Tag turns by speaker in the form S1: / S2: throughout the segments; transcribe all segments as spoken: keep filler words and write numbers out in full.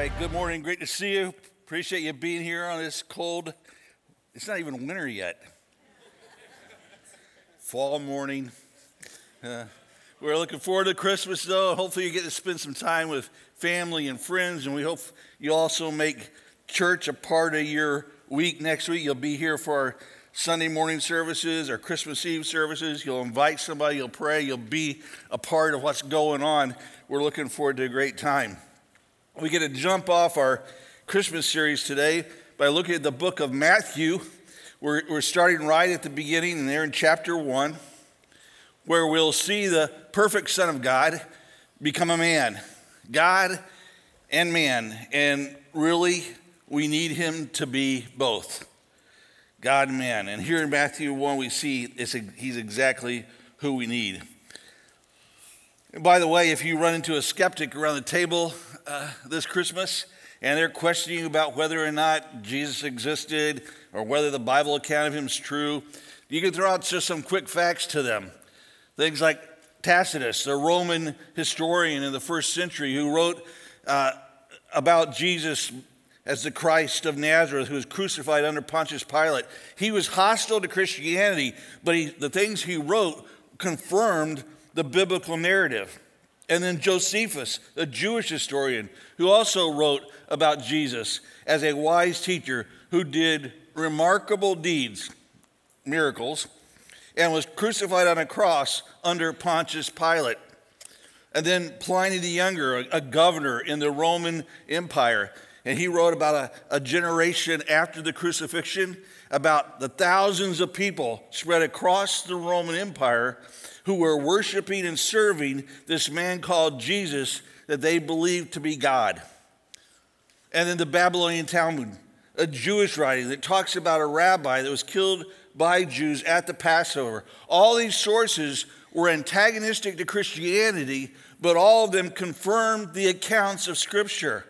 S1: right, good morning. Great to see you. Appreciate you being here on this cold, it's not even winter yet. Fall morning. Uh, we're looking forward to Christmas, though. Hopefully you get to spend some time with family and friends, and we hope you also make church a part of your week next week. You'll be here for our Sunday morning services, our Christmas Eve services. You'll invite somebody, you'll pray, you'll be a part of what's going on. We're looking forward to a great time. We get to jump off our Christmas series today by looking at the book of Matthew. We're, we're starting right at the beginning, and there in chapter one, where we'll see the perfect Son of God become a man. God and man. And really, we need him to be both. God and man. And here in Matthew one, we see it's a, he's exactly who we need. And by the way, if you run into a skeptic around the table uh, this Christmas, and they're questioning about whether or not Jesus existed or whether the Bible account of him is true, you can throw out just some quick facts to them. Things like Tacitus, the Roman historian in the first century who wrote uh, about Jesus as the Christ of Nazareth, who was crucified under Pontius Pilate. He was hostile to Christianity, but he, the things he wrote confirmed the biblical narrative. And then Josephus, a Jewish historian, who also wrote about Jesus as a wise teacher who did remarkable deeds, miracles, and was crucified on a cross under Pontius Pilate. And then Pliny the Younger, a, a governor in the Roman Empire, and he wrote about a, a generation after the crucifixion, about the thousands of people spread across the Roman Empire who were worshiping and serving this man called Jesus that they believed to be God. And then the Babylonian Talmud, a Jewish writing that talks about a rabbi that was killed by Jews at the Passover. All these sources were antagonistic to Christianity, but all of them confirmed the accounts of Scripture.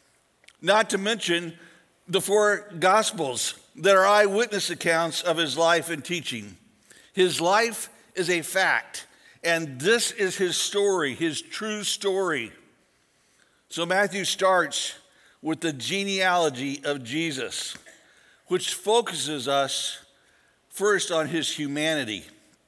S1: Not to mention the four Gospels that are eyewitness accounts of his life and teaching. His life is a fact, and this is his story, his true story. So Matthew starts with the genealogy of Jesus, which focuses us first on his humanity.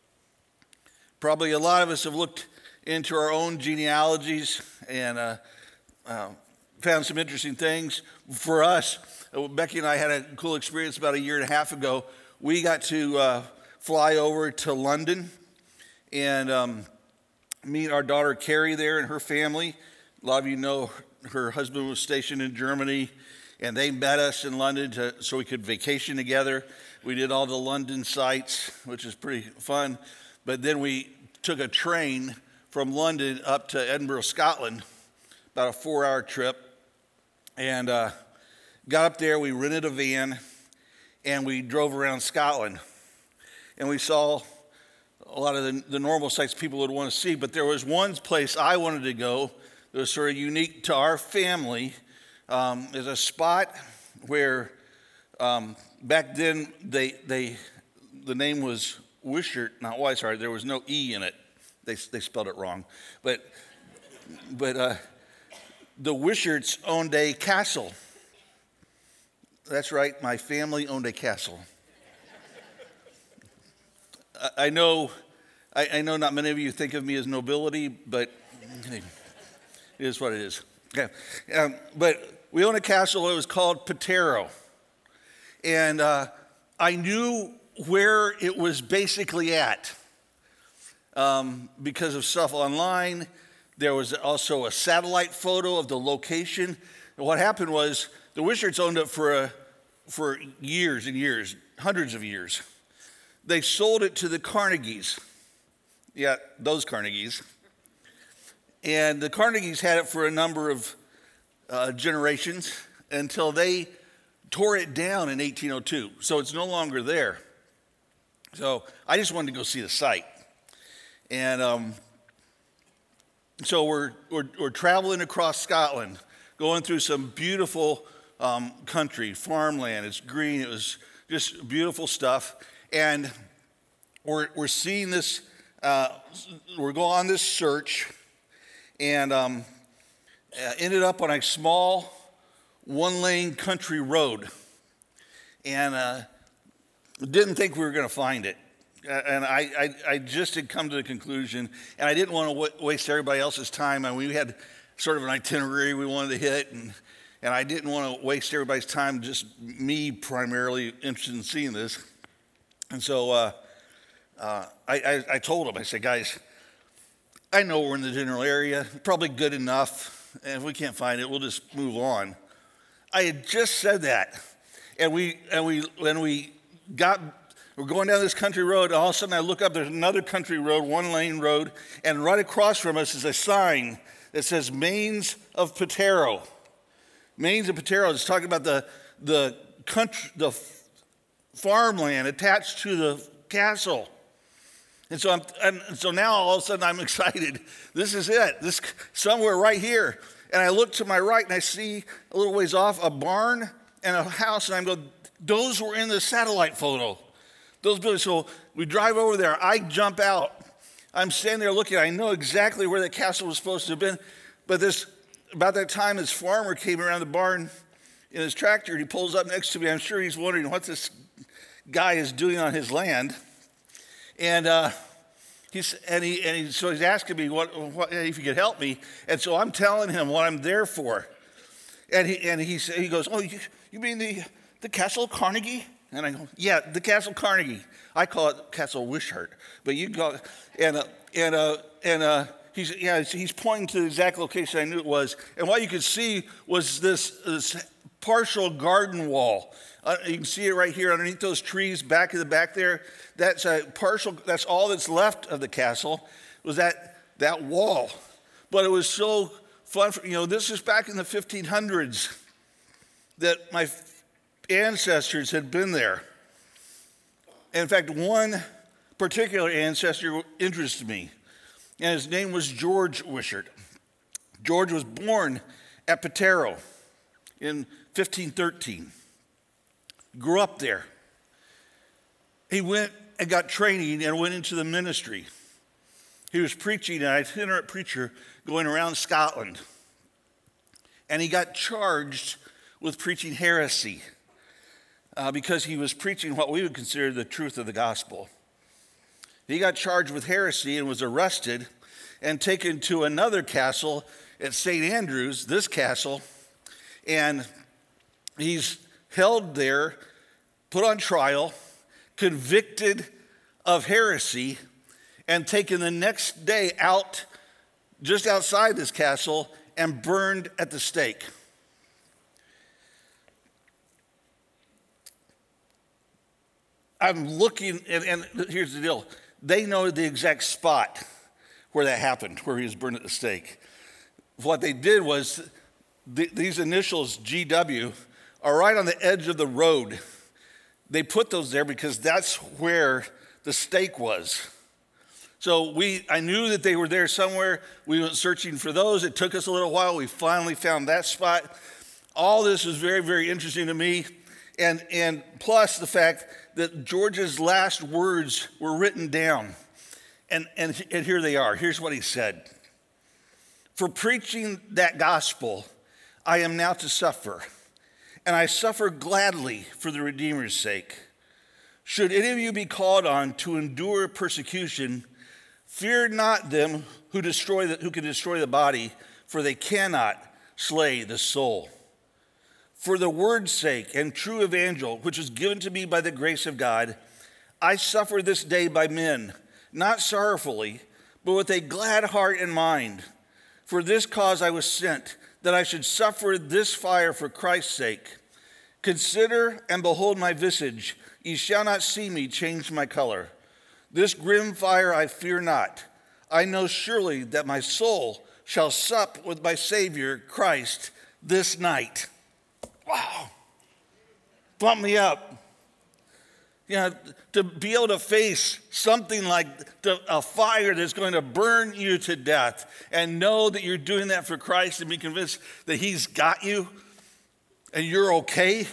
S1: Probably a lot of us have looked into our own genealogies and uh, uh, found some interesting things. For us, Becky and I had a cool experience about a year and a half ago. We got to uh, fly over to London and um, meet our daughter Carrie there and her family. A lot of you know her husband was stationed in Germany, and they met us in London to, so we could vacation together. We did all the London sites, which is pretty fun. But then we took a train from London up to Edinburgh, Scotland, about a four-hour trip, and uh, got up there. We rented a van, and we drove around Scotland. And we saw a lot of the, the normal sites people would want to see, but there was one place I wanted to go that was sort of unique to our family. Um, there's a spot where um, back then they they the name was Wishart, not Weishart. There was no E in it. They they spelled it wrong, but but uh, the Wisharts owned a castle. That's right, my family owned a castle. I know, I, I know not many of you think of me as nobility, but it is what it is. Okay. Um, but we own a castle. It was called Patero. And uh, I knew where it was basically at um, because of stuff online. There was also a satellite photo of the location. And what happened was the Wisharts owned it for, a, for years and years, hundreds of years. They sold it to the Carnegies. Yeah, those Carnegies. And the Carnegies had it for a number of uh, generations until they tore it down in eighteen oh two. So it's no longer there. So I just wanted to go see the site. And um, so we're, we're, we're traveling across Scotland, going through some beautiful um, country, farmland. It's green. It was just beautiful stuff. And we're we're seeing this, uh, we're going on this search, and um, ended up on a small one-lane country road, and uh, didn't think we were going to find it. And I, I, I just had come to the conclusion, and I didn't want to w- waste everybody else's time. And we had sort of an itinerary we wanted to hit, and, and I didn't want to waste everybody's time, just me primarily interested in seeing this. And so uh, uh, I, I, I told them, I said, guys, I know we're in the general area, probably good enough, and if we can't find it, we'll just move on. I had just said that, and we and we when we got. We're going down this country road, and all of a sudden I look up, there's another country road, one-lane road, and right across from us is a sign that says Mains of Potrero. Mains of Potrero is talking about the, the, country, the farmland attached to the castle. And so, I'm, and so now all of a sudden I'm excited. This is it. This somewhere right here. And I look to my right, and I see a little ways off a barn and a house, and I'm going, those were in the satellite photo. Those buildings. So we drive over there. I jump out. I'm standing there looking. I know exactly where the castle was supposed to have been. But this, about that time, this farmer came around the barn in his tractor. He pulls up next to me. I'm sure he's wondering what this guy is doing on his land. And uh, he's and he and he, so he's asking me what, what if he could help me. And so I'm telling him what I'm there for. And he and he he goes, "Oh, you, you mean the the Castle Carnegie?" And I go, yeah, the Castle Carnegie. I call it Castle Wishart, but you call it, and uh, and uh, and uh, he's yeah, he's pointing to the exact location I knew it was. And what you could see was this, this partial garden wall. Uh, you can see it right here underneath those trees, back of the back there. That's a partial. That's all that's left of the castle was that that wall. But it was so fun. For, you know, this is back in the fifteen hundreds that my ancestors had been there. In fact, one particular ancestor interested me, and his name was George Wishart. George was born at Potrero in fifteen thirteen. Grew up there. He went and got training and went into the ministry. He was preaching, an itinerant preacher going around Scotland. And he got charged with preaching heresy. Uh, because he was preaching what we would consider the truth of the gospel. He got charged with heresy and was arrested and taken to another castle at Saint Andrews, this castle, and he's held there, put on trial, convicted of heresy, and taken the next day out, just outside this castle, and burned at the stake. I'm looking, and, and here's the deal. They know the exact spot where that happened, where he was burned at the stake. What they did was, th- these initials, G W, are right on the edge of the road. They put those there because that's where the stake was. So we, I knew that they were there somewhere. We went searching for those. It took us a little while. We finally found that spot. All this was very, very interesting to me. And, and plus the fact that George's last words were written down. And, and, and here they are. Here's what he said. For preaching that gospel, I am now to suffer, and I suffer gladly for the Redeemer's sake. Should any of you be called on to endure persecution, fear not them who destroy the, who can destroy the body, for they cannot slay the soul. For the word's sake and true evangel, which is given to me by the grace of God, I suffer this day by men, not sorrowfully, but with a glad heart and mind. For this cause I was sent, that I should suffer this fire for Christ's sake. Consider and behold my visage. Ye shall not see me change my color. This grim fire I fear not. I know surely that my soul shall sup with my Savior Christ this night. Wow. Bump me up. You know, to be able to face something like the, a fire that's going to burn you to death and know that you're doing that for Christ and be convinced that he's got you and you're okay.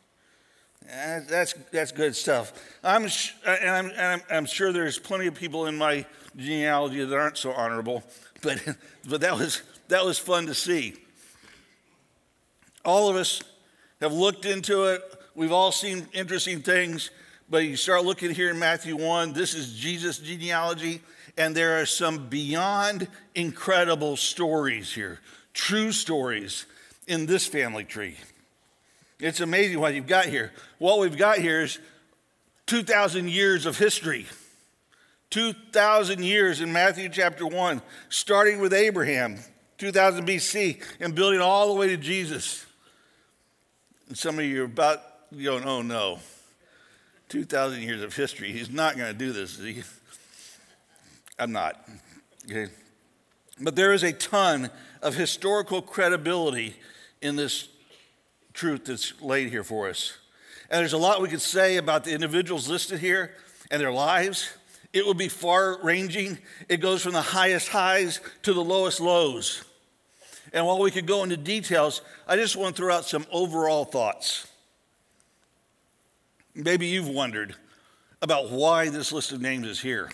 S1: Yeah, that's that's good stuff. I'm and, I'm and I'm I'm sure there's plenty of people in my genealogy that aren't so honorable, but but that was that was fun to see. All of us have looked into it. We've all seen interesting things, but you start looking here in Matthew one, this is Jesus' genealogy, and there are some beyond incredible stories here, true stories in this family tree. It's amazing what you've got here. What we've got here is two thousand years of history. two thousand years in Matthew chapter one, starting with Abraham, two thousand B C, and building all the way to Jesus. And some of you are about going, oh no, two thousand years of history. He's not going to do this, is he? I'm not. Okay. But there is a ton of historical credibility in this truth that's laid here for us. And there's a lot we could say about the individuals listed here and their lives. It would be far-ranging. It goes from the highest highs to the lowest lows. And while we could go into details, I just want to throw out some overall thoughts. Maybe you've wondered about why this list of names is here.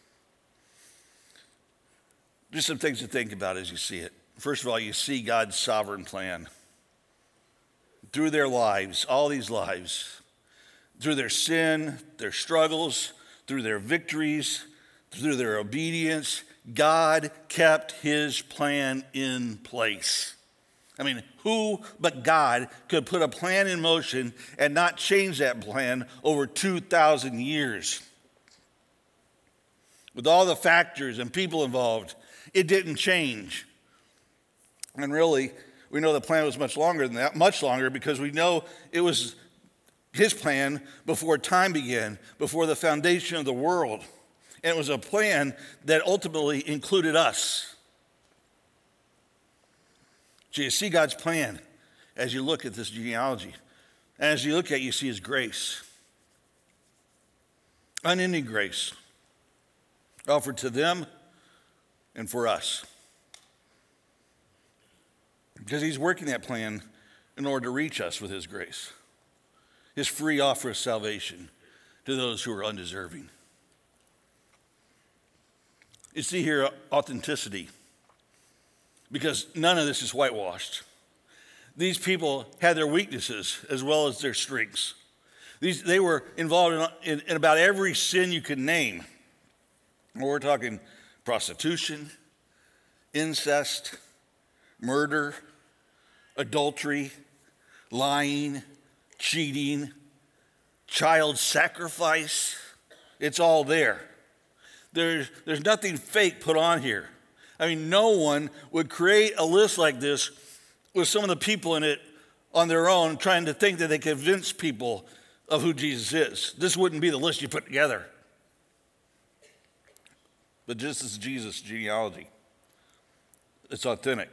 S1: Just some things to think about as you see it. First of all, you see God's sovereign plan. Through their lives, all these lives, through their sin, their struggles, through their victories, through their obedience, God kept his plan in place. I mean, who but God could put a plan in motion and not change that plan over two thousand years? With all the factors and people involved, it didn't change. And really, we know the plan was much longer than that, much longer, because we know it was his plan before time began, before the foundation of the world. And it was a plan that ultimately included us. So you see God's plan as you look at this genealogy. And as you look at it, you see his grace. Unending grace offered to them and for us. Because he's working that plan in order to reach us with his grace. His free offer of salvation to those who are undeserving. You see here authenticity, because none of this is whitewashed. These people had their weaknesses as well as their strengths. These, they were involved in, in, in about every sin you could name. We're talking prostitution, incest, murder, adultery, lying, cheating, child sacrifice. It's all there. There's, there's nothing fake put on here. I mean, no one would create a list like this with some of the people in it on their own trying to think that they convince people of who Jesus is. This wouldn't be the list you put together. But this is Jesus' genealogy. It's authentic.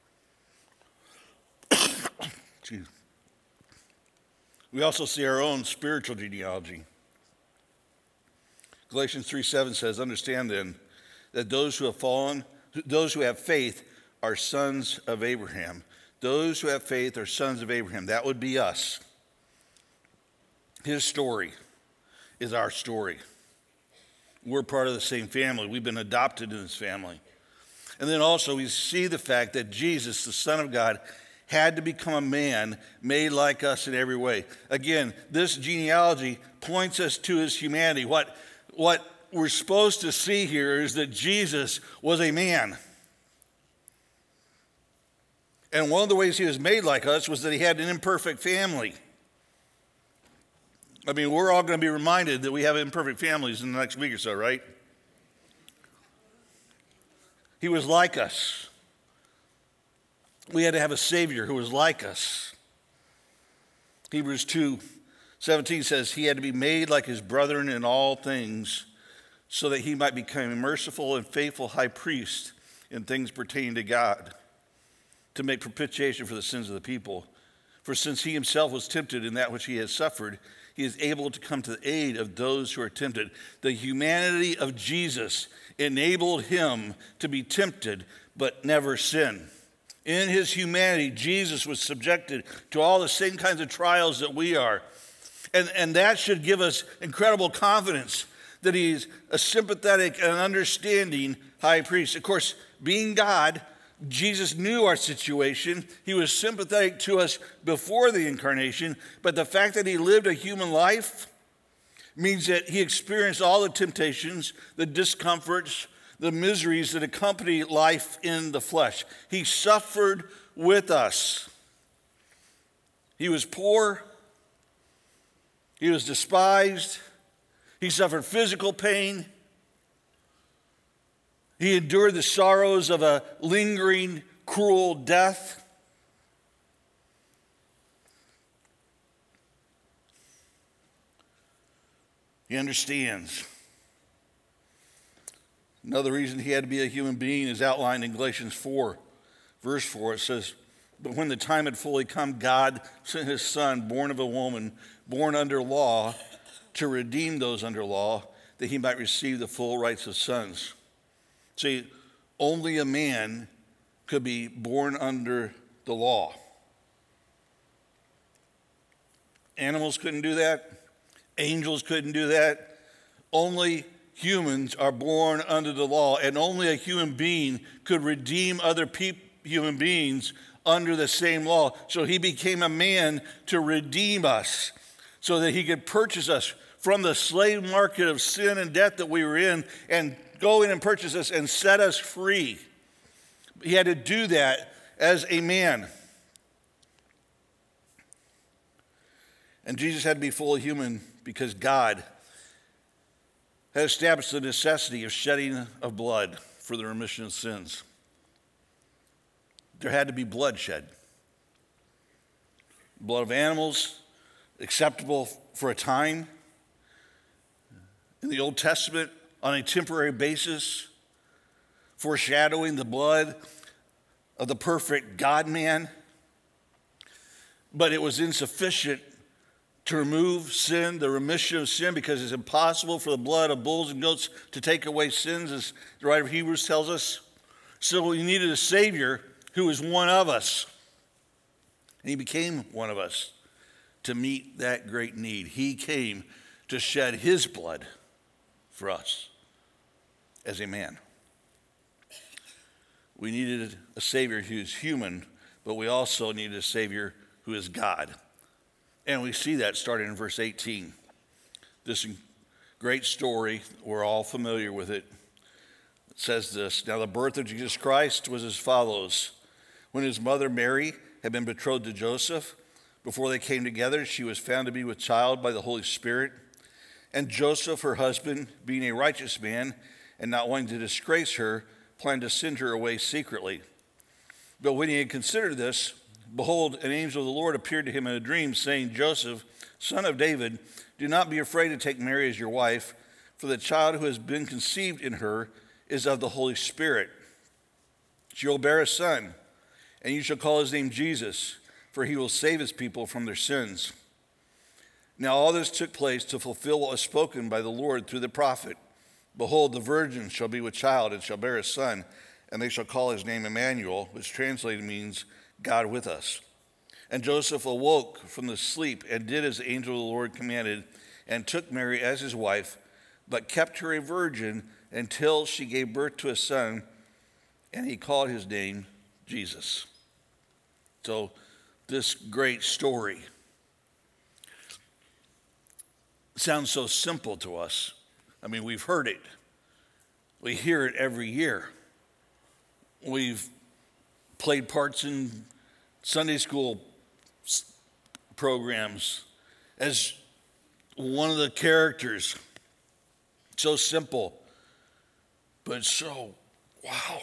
S1: We also see our own spiritual genealogy. Galatians three seven says, understand then that those who have fallen, those who have faith are sons of Abraham. Those who have faith are sons of Abraham. That would be us. His story is our story. We're part of the same family. We've been adopted in this family. And then also we see the fact that Jesus, the Son of God, had to become a man made like us in every way. Again, this genealogy points us to his humanity. What, what we're supposed to see here is that Jesus was a man. And one of the ways he was made like us was that he had an imperfect family. I mean, we're all going to be reminded that we have imperfect families in the next week or so, right? He was like us. We had to have a Savior who was like us. Hebrews two seventeen says he had to be made like his brethren in all things so that he might become a merciful and faithful high priest in things pertaining to God, to make propitiation for the sins of the people. For since he himself was tempted in that which he has suffered, he is able to come to the aid of those who are tempted. The humanity of Jesus enabled him to be tempted but never sin. In his humanity, Jesus was subjected to all the same kinds of trials that we are. And, and that should give us incredible confidence that he's a sympathetic and understanding high priest. Of course, being God, Jesus knew our situation. He was sympathetic to us before the incarnation, but the fact that he lived a human life means that he experienced all the temptations, the discomforts, the miseries that accompany life in the flesh. He suffered with us. He was poor. He was despised. He suffered physical pain. He endured the sorrows of a lingering, cruel death. He understands. Another reason he had to be a human being is outlined in Galatians four, verse four. It says, "But when the time had fully come, God sent his son, born of a woman, born under law, to redeem those under law, that he might receive the full rights of sons." See, only a man could be born under the law. Animals couldn't do that. Angels couldn't do that. Only humans are born under the law, and only a human being could redeem other peop- human beings under the same law. So he became a man to redeem us, so that he could purchase us from the slave market of sin and death that we were in, and go in and purchase us and set us free. He had to do that as a man. And Jesus had to be fully human because God had established the necessity of shedding of blood for the remission of sins. There had to be blood shed. Blood of animals, acceptable for a time. In the Old Testament, on a temporary basis, foreshadowing the blood of the perfect God-man. But it was insufficient to remove sin, the remission of sin, because it's impossible for the blood of bulls and goats to take away sins, as the writer of Hebrews tells us. So we needed a Savior who was one of us. And he became one of us to meet that great need. He came to shed his blood for us as a man. We needed a Savior who's human, but we also needed a Savior who is God. And we see that starting in verse eighteen. This great story, we're all familiar with it. It says this: "Now the birth of Jesus Christ was as follows. When his mother Mary had been betrothed to Joseph, before they came together, she was found to be with child by the Holy Spirit. And Joseph, her husband, being a righteous man and not wanting to disgrace her, planned to send her away secretly. But when he had considered this, behold, an angel of the Lord appeared to him in a dream, saying, 'Joseph, son of David, do not be afraid to take Mary as your wife, for the child who has been conceived in her is of the Holy Spirit. She will bear a son, and you shall call his name Jesus, for he will save his people from their sins.' Now all this took place to fulfill what was spoken by the Lord through the prophet. Behold, the virgin shall be with child and shall bear a son, and they shall call his name Emmanuel, which translated means God with us. And Joseph awoke from the sleep and did as the angel of the Lord commanded, and took Mary as his wife, but kept her a virgin until she gave birth to a son, and he called his name Jesus." So this great story sounds so simple to us. I mean, we've heard it. We hear it every year. We've played parts in Sunday school programs as one of the characters. So simple, but so, wow.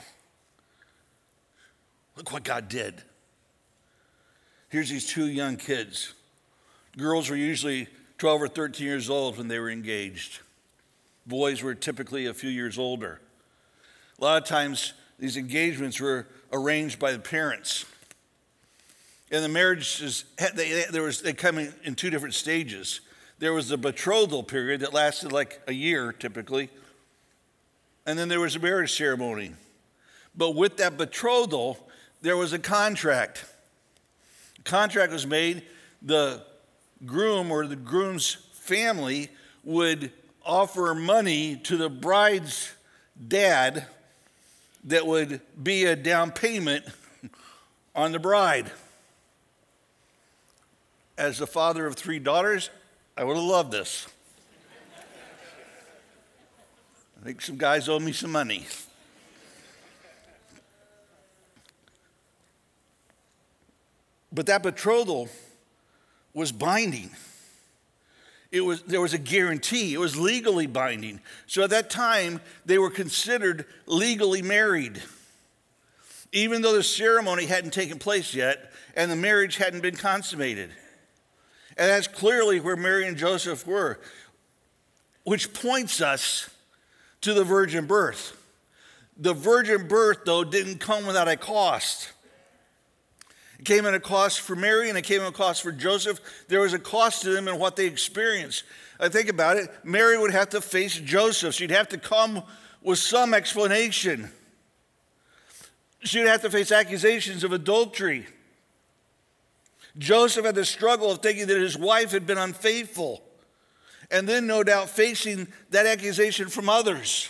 S1: Look what God did. Here's these two young kids. Girls were usually twelve or thirteen years old when they were engaged. Boys were typically a few years older. A lot of times, these engagements were arranged by the parents. And the marriages, they, there was, they come in, in two different stages. There was the betrothal period that lasted like a year, typically. And then there was a marriage ceremony. But with that betrothal, there was a contract. The contract was made. The groom or the groom's family would offer money to the bride's dad that would be a down payment on the bride. As the father of three daughters, I would have loved this. I think some guys owe me some money. But that betrothal was binding. It was, there was a guarantee. It was legally binding. So at that time, they were considered legally married, even though the ceremony hadn't taken place yet and the marriage hadn't been consummated. And that's clearly where Mary and Joseph were, which points us to the virgin birth. The virgin birth, though, didn't come without a cost. It came at a cost for Mary and it came at a cost for Joseph. There was a cost to them in what they experienced. I think about it. Mary would have to face Joseph. She'd have to come with some explanation. She'd have to face accusations of adultery. Joseph had the struggle of thinking that his wife had been unfaithful, and then no doubt facing that accusation from others.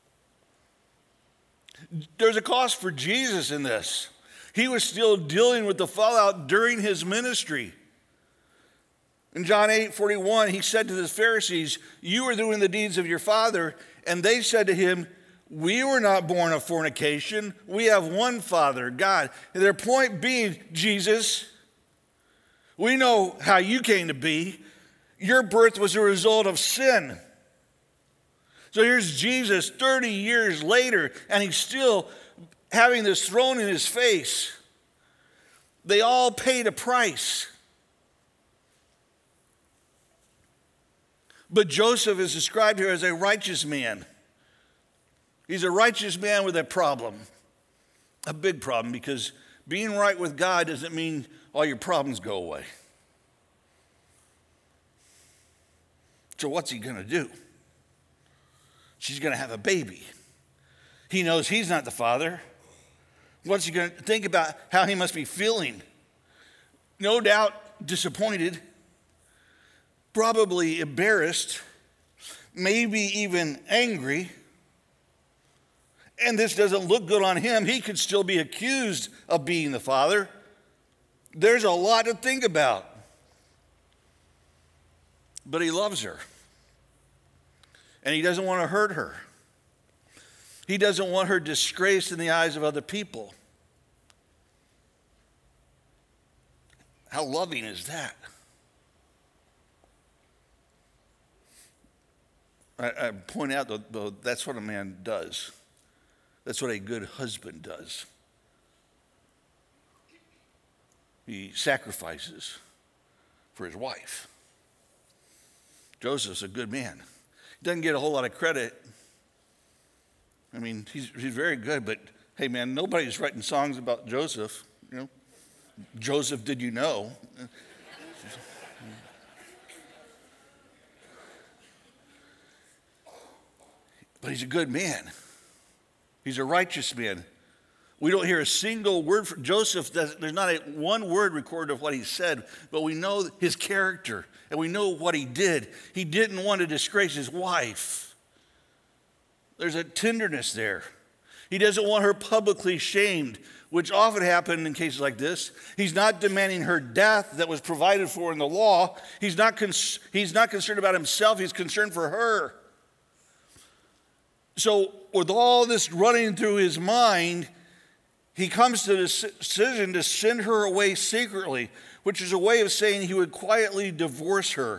S1: There's a cost for Jesus in this. He was still dealing with the fallout during his ministry. In John eight forty-one, he said to the Pharisees, "You are doing the deeds of your father." And they said to him, "We were not born of fornication. We have one Father, God." And their point being, Jesus, we know how you came to be. Your birth was a result of sin. So here's Jesus thirty years later, and he's still having this thrown in his face. They all paid a price. But Joseph is described here as a righteous man. He's a righteous man with a problem, a big problem, because being right with God doesn't mean all your problems go away. So what's he going to do? She's going to have a baby. He knows he's not the father. What's he going to think about? How he must be feeling? No doubt disappointed, probably embarrassed, maybe even angry. And this doesn't look good on him. He could still be accused of being the father. There's a lot to think about. But he loves her. And he doesn't want to hurt her. He doesn't want her disgraced in the eyes of other people. How loving is that? I, I point out, though, though, that's what a man does. That's what a good husband does. He sacrifices for his wife. Joseph's a good man. He doesn't get a whole lot of credit. I mean, he's, he's very good, but hey, man, nobody's writing songs about Joseph. You know, Joseph, did you know? But he's a good man. He's a righteous man. We don't hear a single word from Joseph. There's not a one word recorded of what he said, but we know his character and we know what he did. He didn't want to disgrace his wife. There's a tenderness there. He doesn't want her publicly shamed, which often happened in cases like this. He's not demanding her death that was provided for in the law. He's not, cons- he's not concerned about himself. He's concerned for her. So with all this running through his mind, he comes to the decision to send her away secretly, which is a way of saying he would quietly divorce her.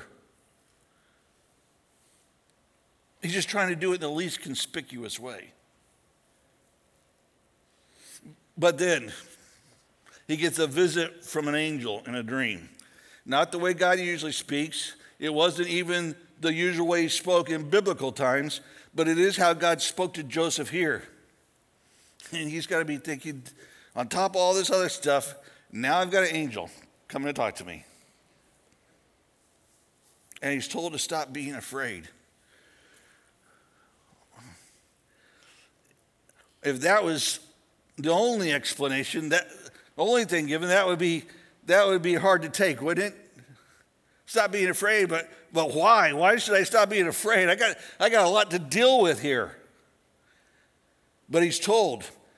S1: He's just trying to do it in the least conspicuous way. But then he gets a visit from an angel in a dream. Not the way God usually speaks. It wasn't even the usual way he spoke in biblical times, but it is how God spoke to Joseph here. And he's got to be thinking, on top of all this other stuff, now I've got an angel coming to talk to me. And he's told to stop being afraid. If that was the only explanation, that the only thing given, that would be that would be hard to take, wouldn't it? Stop being afraid, but but why? Why should I stop being afraid? I got I got a lot to deal with here. But he's told,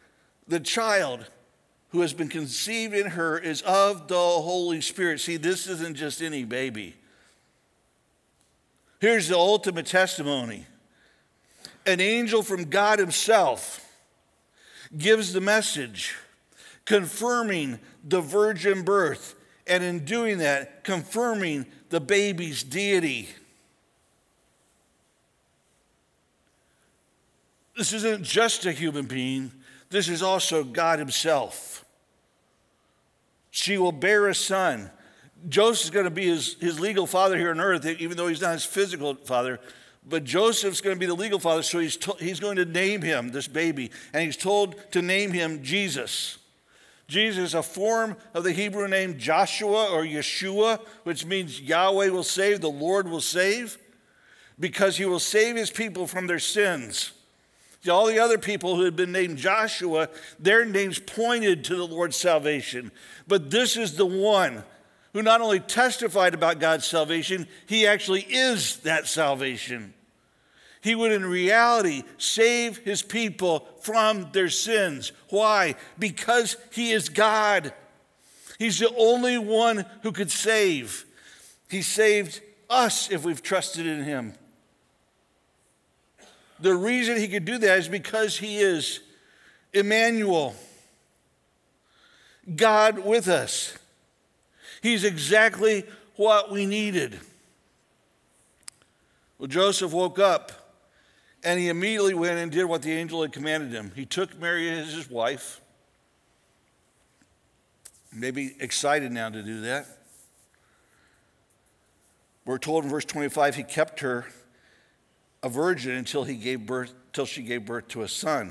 S1: The child who has been conceived in her is of the Holy Spirit. See, this isn't just any baby. Here's the ultimate testimony. An angel from God himself gives the message, confirming the virgin birth, and in doing that, confirming the baby's deity. This isn't just a human being. This is also God himself. She will bear a son. Joseph's going to be his, his legal father here on earth, even though he's not his physical father. But Joseph's going to be the legal father, so he's, to, he's going to name him, this baby. And he's told to name him Jesus. Jesus is a form of the Hebrew name Joshua or Yeshua, which means Yahweh will save, the Lord will save, because he will save his people from their sins. All the other people who had been named Joshua, their names pointed to the Lord's salvation. But this is the one who not only testified about God's salvation, he actually is that salvation. He would in reality save his people from their sins. Why? Because he is God. He's the only one who could save. He saved us if we've trusted in him. The reason he could do that is because he is Emmanuel, God with us. He's exactly what we needed. Well, Joseph woke up and he immediately went and did what the angel had commanded him. He took Mary as his wife. Maybe excited now to do that. We're told in verse twenty-five, he kept her a virgin until he gave birth, till she gave birth to a son.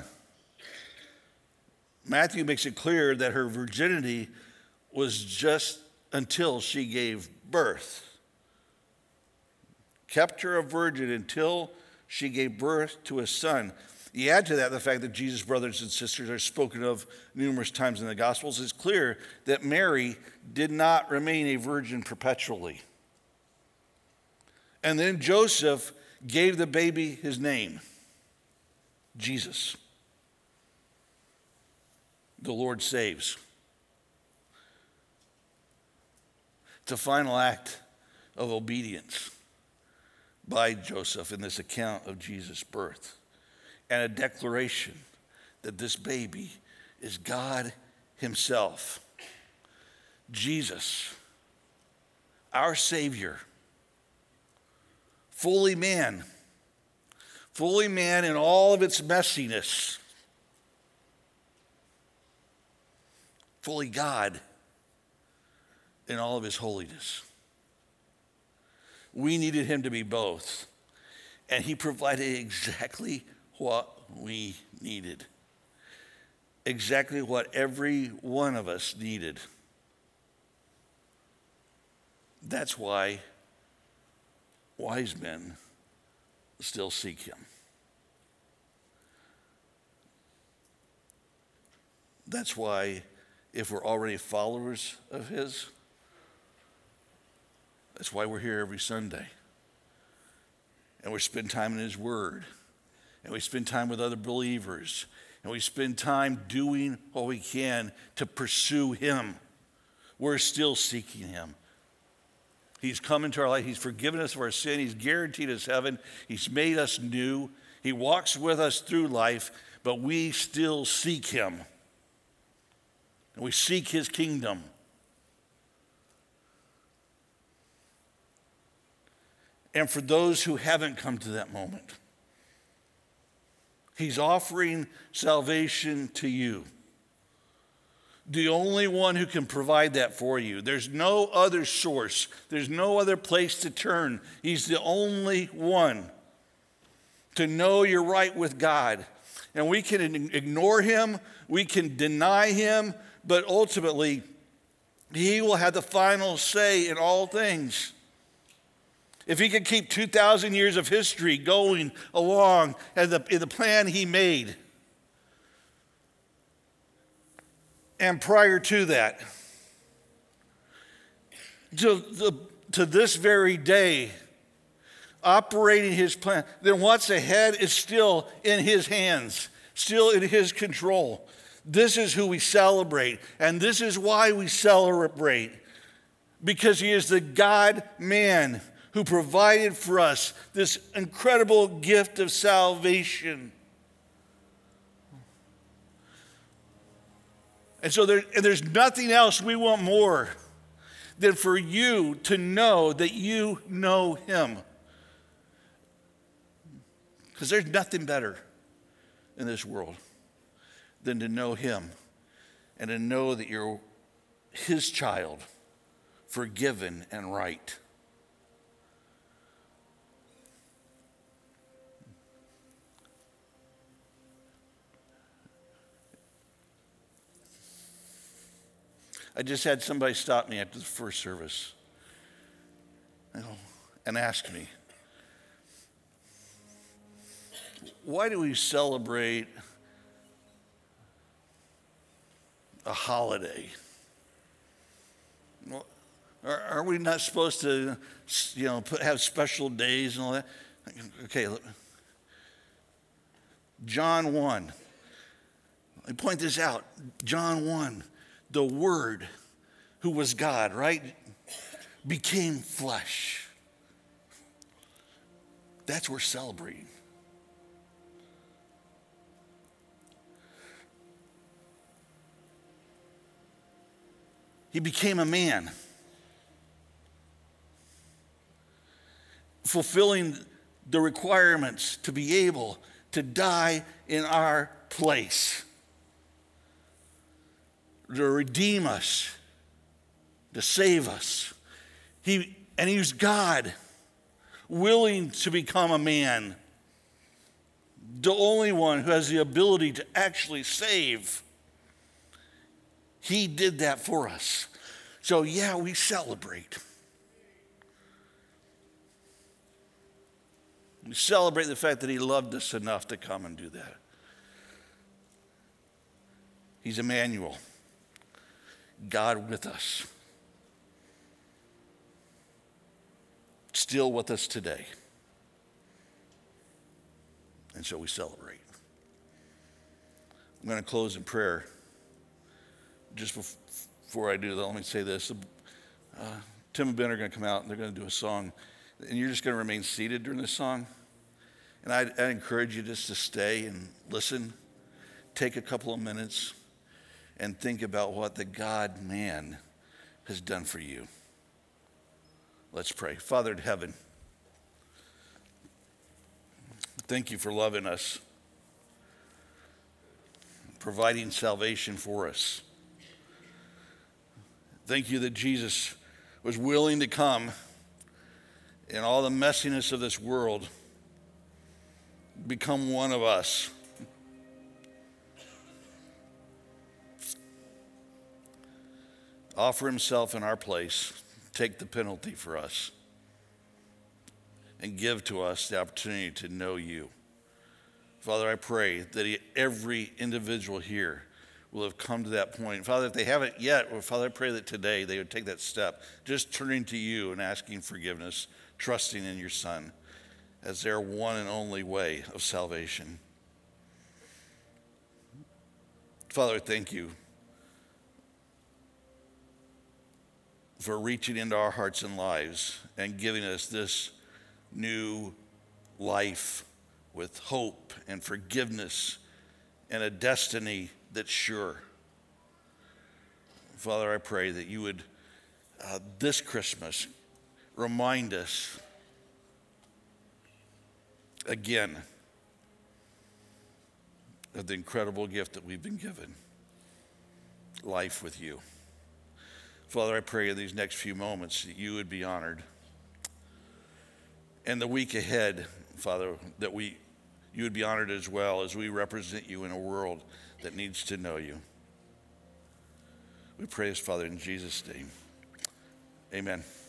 S1: Matthew makes it clear that her virginity was just until she gave birth. Kept her a virgin until she gave birth to a son. You add to that the fact that Jesus' brothers and sisters are spoken of numerous times in the Gospels. It's clear that Mary did not remain a virgin perpetually. And then Joseph gave the baby his name, Jesus. The Lord saves. It's a final act of obedience by Joseph in this account of Jesus' birth, and a declaration that this baby is God himself. Jesus, our Savior, fully man, fully man in all of its messiness, fully God in all of his holiness. We needed him to be both, and he provided exactly what we needed, exactly what every one of us needed. That's why wise men still seek him. That's why, if we're already followers of his, that's why we're here every Sunday. And we spend time in his word. And we spend time with other believers. And we spend time doing what we can to pursue him. We're still seeking him. He's come into our life. He's forgiven us of our sin. He's guaranteed us heaven. He's made us new. He walks with us through life, but we still seek him. And we seek his kingdom. And for those who haven't come to that moment, he's offering salvation to you. The only one who can provide that for you. There's no other source. There's no other place to turn. He's the only one to know you're right with God. And we can ignore him. We can deny him. But ultimately, he will have the final say in all things. If he could keep two thousand years of history going along in the, in the plan he made, and prior to that, to, the, to this very day, operating his plan, then what's ahead is still in his hands, still in his control. This is who we celebrate, and this is why we celebrate, because he is the God-man who provided for us this incredible gift of salvation. And so there, and there's nothing else we want more than for you to know that you know him. Because there's nothing better in this world than to know him and to know that you're his child, forgiven and right. I just had somebody stop me after the first service and ask me, why do we celebrate a holiday? Well, are, are we not supposed to, you know, put, have special days and all that? Okay, look. John one. I point this out. John one. The Word, who was God, right, became flesh. That's what we're celebrating. He became a man, fulfilling the requirements to be able to die in our place, to redeem us, to save us. He, and he was God, willing to become a man, the only one who has the ability to actually save. He did that for us. So yeah, we celebrate. We celebrate the fact that he loved us enough to come and do that. He's Emmanuel, God with us. Still with us today. And so we celebrate. I'm going to close in prayer. Just before I do that, let me say this. Uh, Tim and Ben are going to come out and they're going to do a song. And you're just going to remain seated during this song. And I I encourage you just to stay and listen. Take a couple of minutes and think about what the God-man has done for you. Let's pray. Father in heaven, thank you for loving us, providing salvation for us. Thank you that Jesus was willing to come in all the messiness of this world, become one of us. Offer himself in our place, take the penalty for us, and give to us the opportunity to know you. Father, I pray that every individual here will have come to that point. Father, if they haven't yet, well, Father, I pray that today they would take that step, just turning to you and asking forgiveness, trusting in your Son as their one and only way of salvation. Father, thank you for reaching into our hearts and lives and giving us this new life with hope and forgiveness and a destiny that's sure. Father, I pray that you would, uh, this Christmas, remind us again of the incredible gift that we've been given, life with you. Father, I pray in these next few moments that you would be honored. And the week ahead, Father, that we you would be honored as well as we represent you in a world that needs to know you. We pray this, Father, in Jesus' name. Amen.